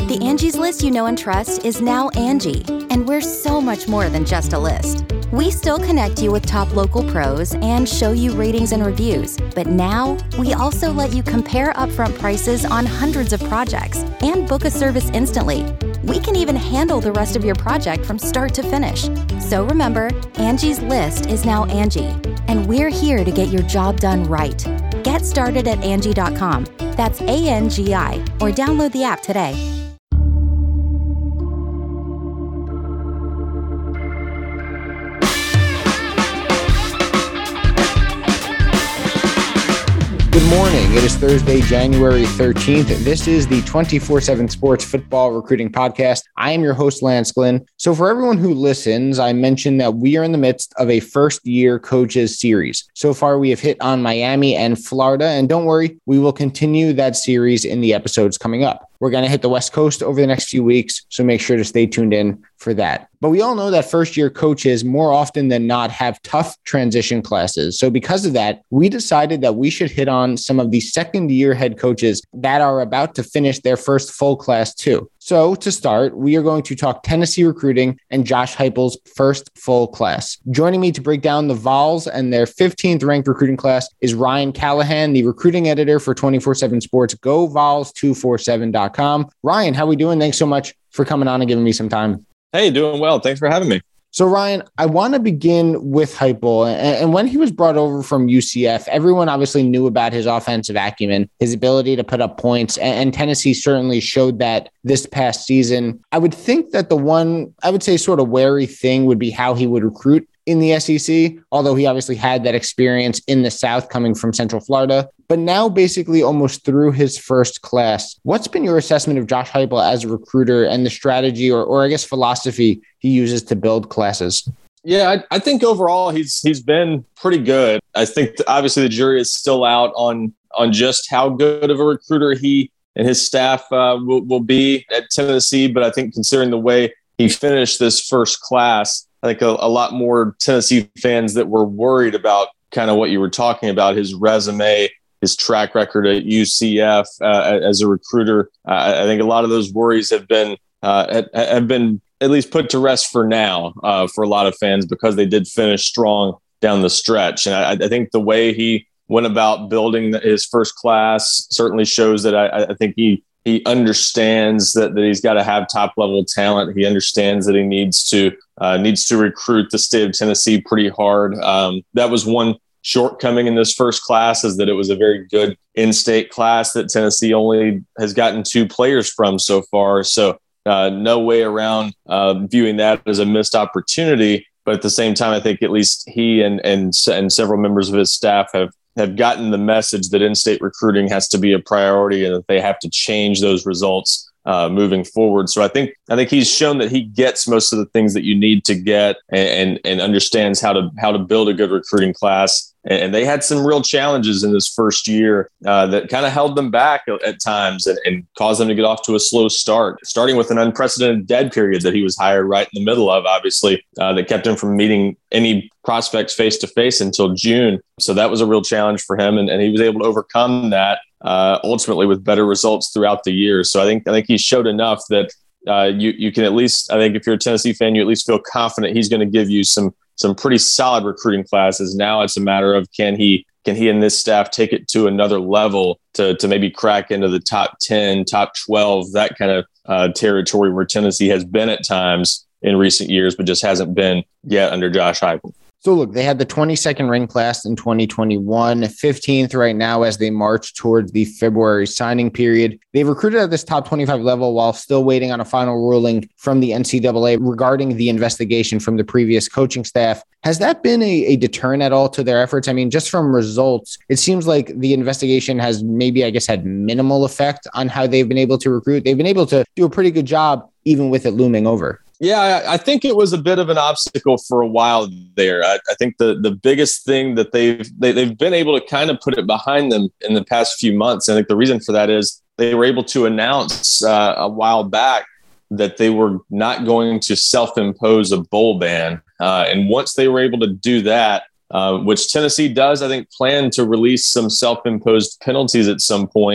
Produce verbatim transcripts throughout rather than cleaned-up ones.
The Angie's List you know and trust is now Angie, and we're so much more than just a list. We still connect you with top local pros and show you ratings and reviews, but now we also let you compare upfront prices on hundreds of projects and book a service instantly. We can even handle the rest of your project from start to finish. So remember, Angie's List is now Angie, and we're here to get your job done right. Get started at Angie dot com. That's A N G I, or download the app today. Good morning. It is Thursday, January thirteenth. This is the twenty-four seven Sports Football Recruiting Podcast. I am your host, Lance Glynn. So for everyone who listens, I mentioned that we are in the midst of a first-year coaches series. So far, we have hit on Miami and Florida, and don't worry, we will continue that series in the episodes coming up. We're going to hit the West Coast over the next few weeks, so make sure to stay tuned in for that. But we all know that first-year coaches more often than not have tough transition classes. So because of that, we decided that we should hit on some of the second-year head coaches that are about to finish their first full class too. So to start, we are going to talk Tennessee recruiting and Josh Heupel's first full class. Joining me to break down the Vols and their fifteenth ranked recruiting class is Ryan Callahan, the recruiting editor for twenty-four seven Sports. Go Vols two forty-seven dot com. Ryan, how are we doing? Thanks so much for coming on and giving me some time. Hey, doing well. Thanks for having me. So, Ryan, I want to begin with Heupel. And when he was brought over from U C F, everyone obviously knew about his offensive acumen, his ability to put up points, and Tennessee certainly showed that this past season. I would think that the one, I would say, sort of wary thing would be how he would recruit in the S E C, although he obviously had that experience in the South coming from Central Florida. But now basically almost through his first class, what's been your assessment of Josh Heupel as a recruiter and the strategy or, or I guess philosophy he uses to build classes? Yeah, I, I think overall he's he's been pretty good. I think th- obviously the jury is still out on on just how good of a recruiter he and his staff uh, will, will be at Tennessee. But I think considering the way he finished this first class, I think a, a lot more Tennessee fans that were worried about kind of what you were talking about, his resume, his track record at U C F uh, as a recruiter. Uh, I think a lot of those worries have been uh, have been at least put to rest for now uh, for a lot of fans because they did finish strong down the stretch. And I, I think the way he went about building his first class certainly shows that I, I think he he understands that, that he's got to have top level talent. He understands that he needs to uh, needs to recruit the state of Tennessee pretty hard. Um, that was one shortcoming in this first class, is that it was a very good in-state class that Tennessee only has gotten two players from so far. So uh, no way around uh, viewing that as a missed opportunity. But at the same time, I think at least he and and and several members of his staff have have gotten the message that in-state recruiting has to be a priority and that they have to change those results uh, moving forward. So I think I think he's shown that he gets most of the things that you need to get and and, and understands how to how to build a good recruiting class. And they had some real challenges in this first year uh, that kind of held them back at times and, and caused them to get off to a slow start, starting with an unprecedented dead period that he was hired right in the middle of, obviously, uh, that kept him from meeting any prospects face-to-face until June. So that was a real challenge for him, and, and he was able to overcome that uh, ultimately with better results throughout the year. So I think I think he showed enough that uh, you you can at least, I think if you're a Tennessee fan, you at least feel confident he's going to give you some some pretty solid recruiting classes. Now it's a matter of can he can he and this staff take it to another level to to maybe crack into the top ten, top twelve, that kind of uh, territory where Tennessee has been at times in recent years, but just hasn't been yet under Josh Heupel. So look, they had the twenty-second ranked class in twenty twenty-one, fifteenth right now as they march towards the February signing period. They've recruited at this top twenty-five level while still waiting on a final ruling from the N C double A regarding the investigation from the previous coaching staff. Has that been a, a deterrent at all to their efforts? I mean, just from results, it seems like the investigation has maybe, I guess, had minimal effect on how they've been able to recruit. They've been able to do a pretty good job, even with it looming over. Yeah, I think it was a bit of an obstacle for a while there. I, I think the the biggest thing that they've they, they've been able to kind of put it behind them in the past few months. And I think the reason for that is they were able to announce uh, a while back that they were not going to self-impose a bowl ban. Uh, and once they were able to do that, uh, which Tennessee does, I think, plan to release some self-imposed penalties at some point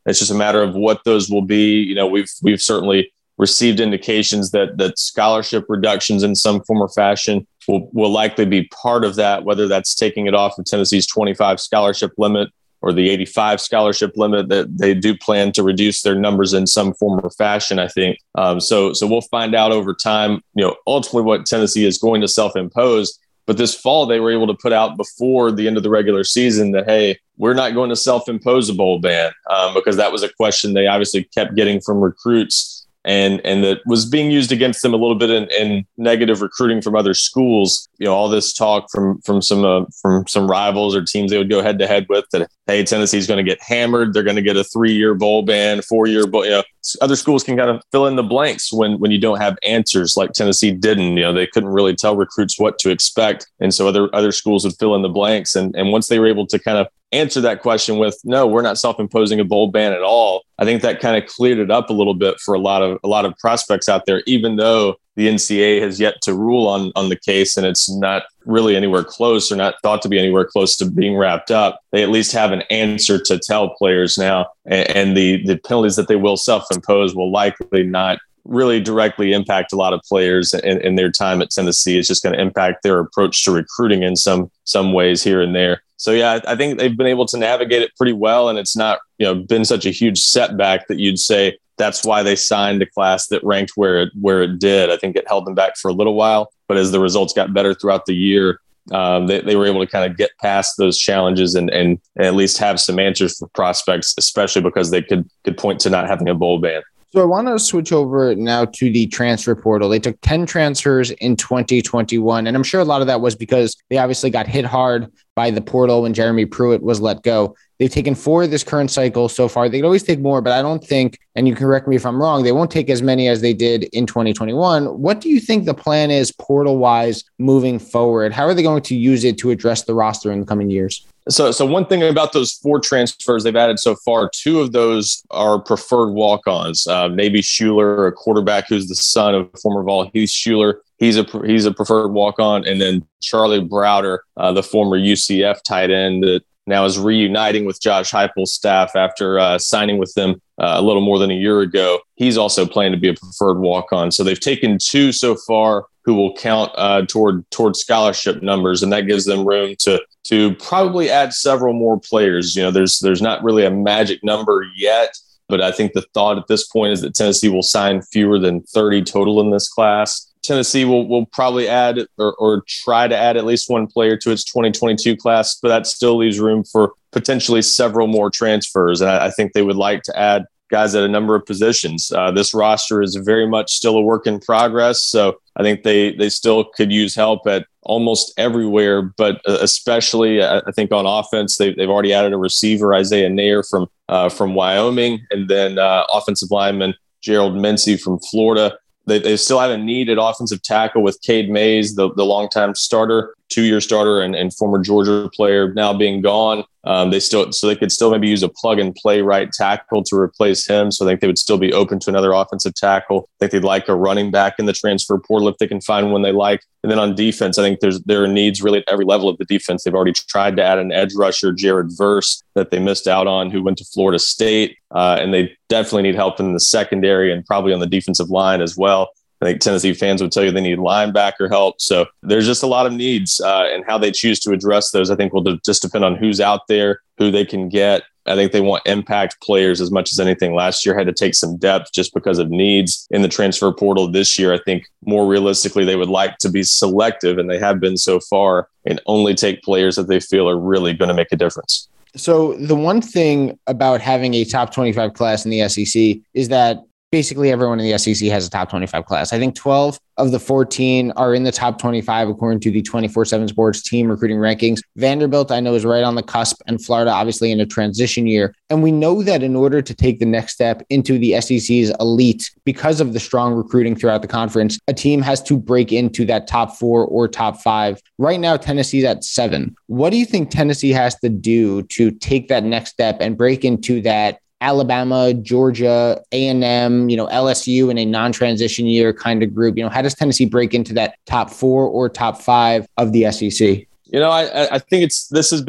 It's just a matter of what those will be. You know, we've we've certainly received indications that that scholarship reductions in some form or fashion will, will likely be part of that, whether that's taking it off of Tennessee's twenty-five scholarship limit or the eighty-five scholarship limit, that they do plan to reduce their numbers in some form or fashion, I think. Um, so, so we'll find out over time, you know, ultimately what Tennessee is going to self-impose. But this fall, they were able to put out before the end of the regular season that, hey, we're not going to self-impose a bowl ban, um, because that was a question they obviously kept getting from recruits. And and that was being used against them a little bit in, in negative recruiting from other schools. You know, all this talk from from some uh, from some rivals or teams they would go head to head with that, hey, Tennessee's going to get hammered. They're going to get a three year bowl ban, four year bowl. You know, other schools can kind of fill in the blanks when when you don't have answers like Tennessee didn't. You know, they couldn't really tell recruits what to expect, and so other other schools would fill in the blanks. And and once they were able to kind of answer that question with, no, we're not self-imposing a bowl ban at all, I think that kind of cleared it up a little bit for a lot of a lot of prospects out there, even though the N C A A has yet to rule on on the case and it's not really anywhere close or not thought to be anywhere close to being wrapped up. They at least have an answer to tell players now, and, and the the penalties that they will self-impose will likely not really directly impact a lot of players in, in their time at Tennessee. It's just going to impact their approach to recruiting in some some ways here and there. So, yeah, I think they've been able to navigate it pretty well, and it's not, you know, been such a huge setback that you'd say that's why they signed a class that ranked where it where it did. I think it held them back for a little while, but as the results got better throughout the year, um, they, they were able to kind of get past those challenges and, and, and at least have some answers for prospects, especially because they could could point to not having a bowl ban. So I want to switch over now to the transfer portal. They took ten transfers in twenty twenty-one, and I'm sure a lot of that was because they obviously got hit hard by the portal when Jeremy Pruitt was let go. They've taken four this current cycle so far. They could always take more, but I don't think, and you can correct me if I'm wrong, they won't take as many as they did in twenty twenty-one. What do you think the plan is portal-wise moving forward? How are they going to use it to address the roster in the coming years? So, so one thing about those four transfers they've added so far, two of those are preferred walk-ons. Uh, Navy Schuler, a quarterback who's the son of former Vol Heath Schuler. He's a he's a preferred walk-on, and then Charlie Browder, uh, the former U C F tight end that now is reuniting with Josh Heupel's staff after uh, signing with them uh, a little more than a year ago. He's also planning to be a preferred walk-on. So they've taken two so far who will count uh, toward toward scholarship numbers, and that gives them room to to probably add several more players. You know, there's there's not really a magic number yet, but I think the thought at this point is that Tennessee will sign fewer than thirty total in this class. Tennessee will will probably add or, or try to add at least one player to its twenty twenty-two class, but that still leaves room for potentially several more transfers. And I, I think they would like to add guys at a number of positions. Uh, this roster is very much still a work in progress. So I think they they still could use help at almost everywhere, but especially uh, I think on offense, they, they've already added a receiver, Isaiah Nair from uh, from Wyoming, and then uh, offensive lineman Gerald Mincy from Florida. They, they still have a need at offensive tackle with Cade Mays, the, the longtime starter, two-year starter and, and former Georgia player now being gone. Um, they still so they could still maybe use a plug-and-play right tackle to replace him. So I think they would still be open to another offensive tackle. I think they'd like a running back in the transfer portal if they can find one they like. And then on defense, I think there's there are needs really at every level of the defense. They've already tried to add an edge rusher, Jared Verse, that they missed out on, who went to Florida State. Uh, and they definitely need help in the secondary and probably on the defensive line as well. I think Tennessee fans would tell you they need linebacker help. So there's just a lot of needs, uh, and how they choose to address those, I think, will just depend on who's out there, who they can get. I think they want impact players as much as anything. Last year had to take some depth just because of needs in the transfer portal. This year, I think more realistically, they would like to be selective, and they have been so far, and only take players that they feel are really going to make a difference. So the one thing about having a top twenty-five class in the S E C is that basically everyone in the S E C has a top twenty-five class. I think twelve of the fourteen are in the top twenty-five, according to the twenty-four seven Sports team recruiting rankings. Vanderbilt, I know, is right on the cusp, and Florida, obviously, in a transition year. And we know that in order to take the next step into the S E C's elite, because of the strong recruiting throughout the conference, a team has to break into that top four or top five. Right now, Tennessee's at seven. What do you think Tennessee has to do to take that next step and break into that Alabama, Georgia, A and M, you know, L S U in a non-transition year kind of group? You know, how does Tennessee break into that top four or top five of the S E C? You know, I, I think it's this has been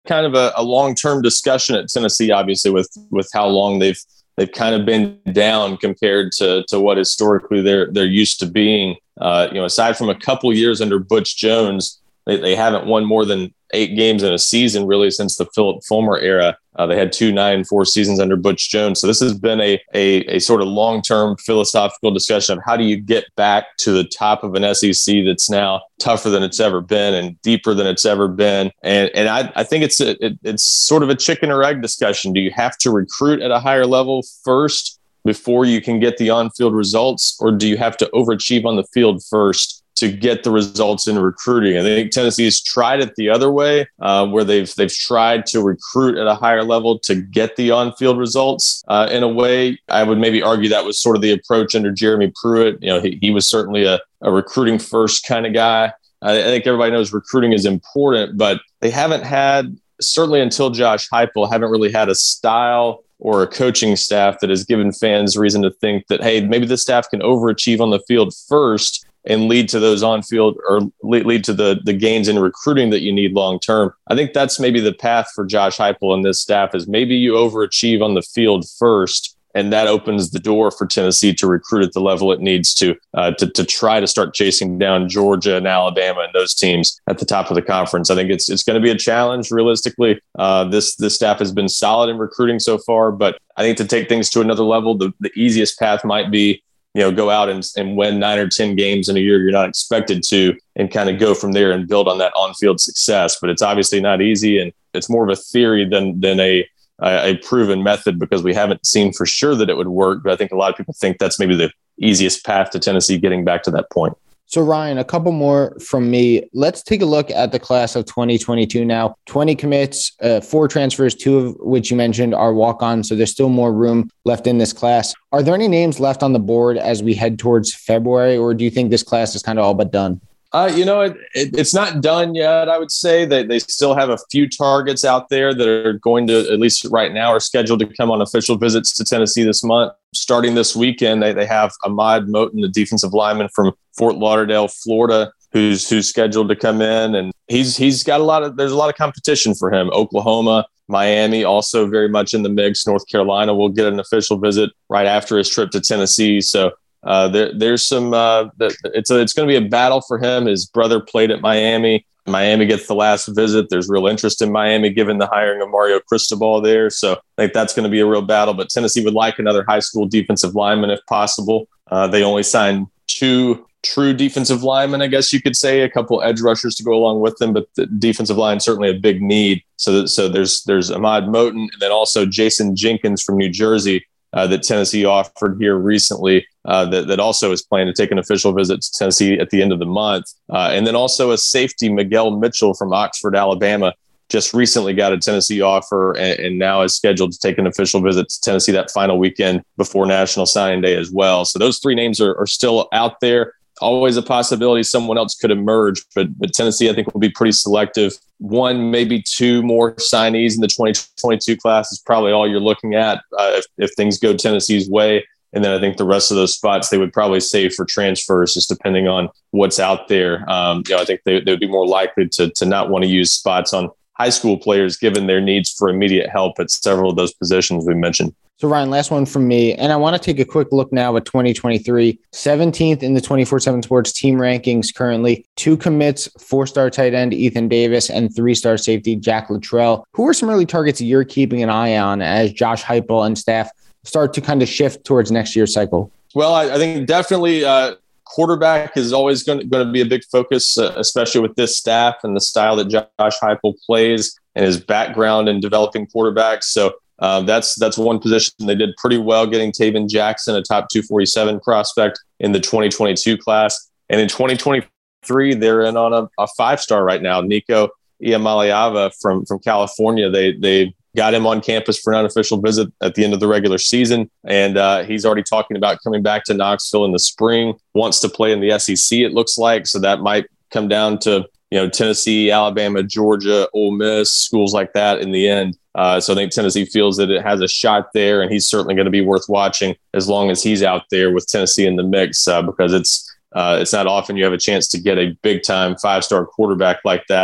kind of a, a long-term discussion at Tennessee, obviously, with with how long they've they've kind of been down compared to to what historically they're they're used to being. Uh, you know, aside from a couple years under Butch Jones, they, they haven't won more than eight games in a season really since the Philip Fulmer era. Uh, they had two nine and four seasons under Butch Jones. So this has been a, a a sort of long-term philosophical discussion of how do you get back to the top of an S E C that's now tougher than it's ever been and deeper than it's ever been. And and I, I think it's a, it, it's sort of a chicken or egg discussion. Do you have to recruit at a higher level first before you can get the on-field results, or do you have to overachieve on the field first to get the results in recruiting? I think Tennessee has tried it the other way, uh, where they've they've tried to recruit at a higher level to get the on-field results. Uh, in a way, I would maybe argue that was sort of the approach under Jeremy Pruitt. You know, he, he was certainly a, a recruiting first kind of guy. I, I think everybody knows recruiting is important, but they haven't had, certainly until Josh Heupel, haven't really had a style or a coaching staff that has given fans reason to think that, hey, maybe the staff can overachieve on the field first and lead to those on-field or lead, lead to the, the gains in recruiting that you need long-term. I think that's maybe the path for Josh Heupel and this staff is maybe you overachieve on the field first, and that opens the door for Tennessee to recruit at the level it needs to, uh, to, to try to start chasing down Georgia and Alabama and those teams at the top of the conference. I think it's it's going to be a challenge realistically. Uh, this, this staff has been solid in recruiting so far, but I think to take things to another level, the, the easiest path might be, you know, go out and, and win nine or ten games in a year you're not expected to, and kind of go from there and build on that on-field success. But it's obviously not easy, and it's more of a theory than than a a proven method because we haven't seen for sure that it would work. But I think a lot of people think that's maybe the easiest path to Tennessee getting back to that point. So, Ryan, a couple more from me. Let's take a look at the class of twenty twenty-two now. twenty commits, uh, four transfers, two of which you mentioned are walk-ons, so there's still more room left in this class. Are there any names left on the board as we head towards February, or do you think this class is kind of all but done? Uh, you know, it, it, it's not done yet, I would say. They, they still have a few targets out there that are going to, at least right now, are scheduled to come on official visits to Tennessee this month. Starting this weekend, they, they have Ahmad Moten, the defensive lineman from Fort Lauderdale, Florida, who's who's scheduled to come in. And he's he's got a lot of, there's a lot of competition for him. Oklahoma, Miami, also very much in the mix. North Carolina will get an official visit right after his trip to Tennessee. So Uh, there, there's some. Uh, it's a, it's going to be a battle for him. His brother played at Miami. Miami gets the last visit. There's real interest in Miami given the hiring of Mario Cristobal there. So I think that's going to be a real battle. But Tennessee would like another high school defensive lineman if possible. Uh, they only signed two true defensive linemen, I guess you could say, a couple edge rushers to go along with them. But the defensive line is certainly a big need. So so there's there's Ahmad Moten and then also Jason Jenkins from New Jersey. Uh, that Tennessee offered here recently uh, that, that also is planning to take an official visit to Tennessee at the end of the month. Uh, and then also a safety, Miguel Mitchell from Oxford, Alabama, just recently got a Tennessee offer and, and now is scheduled to take an official visit to Tennessee that final weekend before National Signing Day as well. So those three names are, are still out there. Always a possibility someone else could emerge, but, but Tennessee, I think, will be pretty selective. One, maybe two more signees in the twenty twenty-two class is probably all you're looking at uh, if, if things go Tennessee's way. And then I think the rest of those spots they would probably save for transfers, just depending on what's out there. Um, you know, I think they, they would be more likely to, to not want to use spots on high school players given their needs for immediate help at several of those positions we mentioned. So, Ryan, last one from me. And I want to take a quick look now at twenty twenty-three. seventeenth in the twenty-four seven Sports team rankings currently. Two commits, four-star tight end Ethan Davis and three-star safety Jack Luttrell. Who are some early targets you're keeping an eye on as Josh Heupel and staff start to kind of shift towards next year's cycle? Well, I, I think definitely uh, quarterback is always going to, going to be a big focus, uh, especially with this staff and the style that Josh Heupel plays and his background in developing quarterbacks. So, Uh, that's that's one position they did pretty well, getting Taven Jackson, a top two forty-seven prospect in the twenty twenty-two class. And in twenty twenty-three, they're in on a, a five-star right now. Nico Iamaleava from, from California, they they got him on campus for an unofficial visit at the end of the regular season. And uh, he's already talking about coming back to Knoxville in the spring, wants to play in the S E C, it looks like. So that might come down to, you know, Tennessee, Alabama, Georgia, Ole Miss, schools like that in the end. Uh, so I think Tennessee feels that it has a shot there, and he's certainly going to be worth watching as long as he's out there with Tennessee in the mix, uh, because it's uh, it's not often you have a chance to get a big-time five-star quarterback like that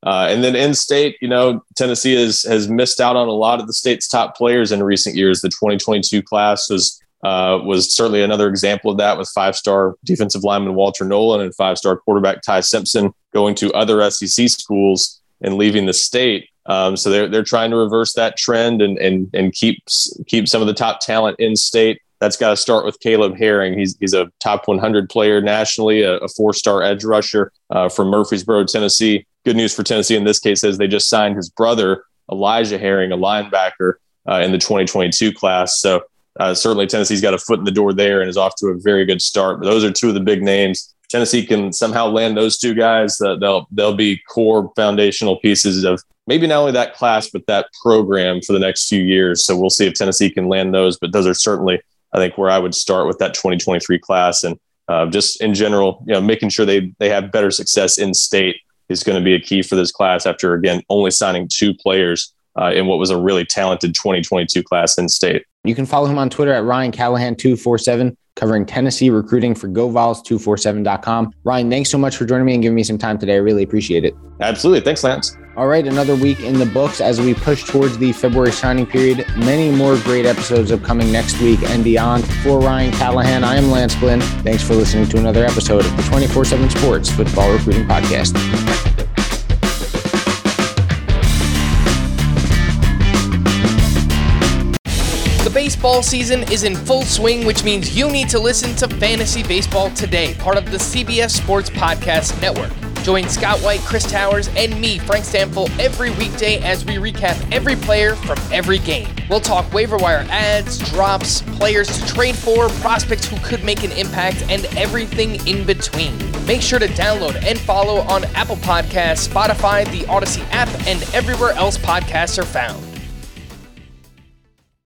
Uh, and then in-state, you know, Tennessee has has missed out on a lot of the state's top players in recent years. The twenty twenty-two class was uh, was certainly another example of that, with five-star defensive lineman Walter Nolan and five-star quarterback Ty Simpson going to other S E C schools and leaving the state. Um, so they're they're trying to reverse that trend and and and keep keep some of the top talent in-state. That's got to start with Caleb Herring. He's he's a top one hundred player nationally, a, a four-star edge rusher uh, from Murfreesboro, Tennessee. Good news for Tennessee in this case is they just signed his brother, Elijah Herring, a linebacker, uh, in the twenty twenty-two class. So uh, certainly Tennessee's got a foot in the door there and is off to a very good start. But those are two of the big names. If Tennessee can somehow land those two guys, uh, they'll they'll be core foundational pieces of maybe not only that class, but that program for the next few years. So we'll see if Tennessee can land those. But those are certainly, I think, where I would start with that twenty twenty-three class. And uh, just in general, you know, making sure they they have better success in state is going to be a key for this class after, again, only signing two players uh, in what was a really talented twenty twenty-two class in state. You can follow him on Twitter at Ryan Callahan two forty-seven, covering Tennessee recruiting for Go Vols two forty-seven dot com. Ryan, thanks so much for joining me and giving me some time today. I really appreciate it. Absolutely. Thanks, Lance. All right, another week in the books as we push towards the February signing period. Many more great episodes upcoming next week and beyond. For Ryan Callahan, I am Lance Glynn. Thanks for listening to another episode of the twenty-four seven Sports Football Recruiting Podcast. The baseball season is in full swing, which means you need to listen to Fantasy Baseball Today, part of the C B S Sports Podcast Network. Join Scott White, Chris Towers, and me, Frank Stample, every weekday as we recap every player from every game. We'll talk waiver wire ads, drops, players to trade for, prospects who could make an impact, and everything in between. Make sure to download and follow on Apple Podcasts, Spotify, the Odyssey app, and everywhere else podcasts are found.